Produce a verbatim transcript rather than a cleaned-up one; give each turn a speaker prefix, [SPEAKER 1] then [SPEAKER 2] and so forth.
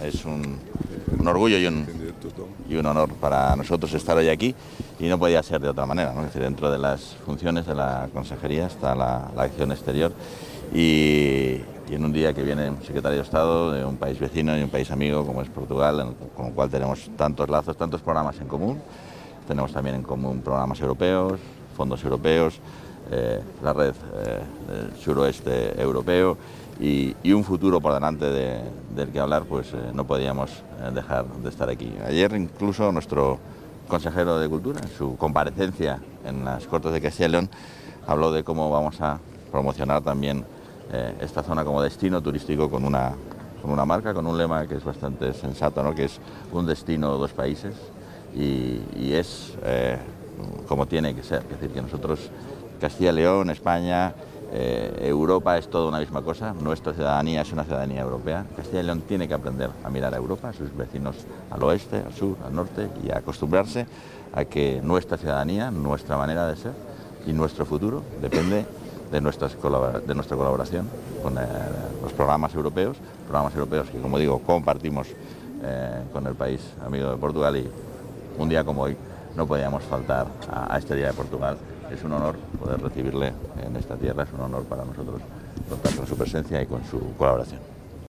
[SPEAKER 1] Es un, un orgullo y un, y un honor para nosotros estar hoy aquí, y no podía ser de otra manera, ¿no? Es decir, dentro de las funciones de la consejería está la, la acción exterior, y, y en un día que viene un secretario de Estado de un país vecino y un país amigo como es Portugal, con el cual tenemos tantos lazos, tantos programas en común. Tenemos también en común programas europeos, fondos europeos, eh, la red eh, del suroeste europeo, y, y un futuro por delante de, del que hablar, pues eh, no podíamos eh, dejar de estar aquí. Ayer incluso nuestro consejero de Cultura, en su comparecencia en las Cortes de Castilla y León, habló de cómo vamos a promocionar también eh, esta zona como destino turístico con una, con una marca, con un lema que es bastante sensato, ¿no? Que es un destino, dos países, y, y es eh, como tiene que ser. Es decir, que nosotros, Castilla y León, España, eh, Europa es toda una misma cosa. Nuestra ciudadanía es una ciudadanía europea. Castilla y León tiene que aprender a mirar a Europa, a sus vecinos al oeste, al sur, al norte, y a acostumbrarse a que nuestra ciudadanía, nuestra manera de ser y nuestro futuro depende de, nuestras de nuestra colaboración con eh, los programas europeos, programas europeos que, como digo, compartimos eh, con el país amigo de Portugal, y un día como hoy no podíamos faltar a, a este Día de Portugal. Es un honor poder recibirle en esta tierra, es un honor para nosotros contar con su presencia y con su colaboración.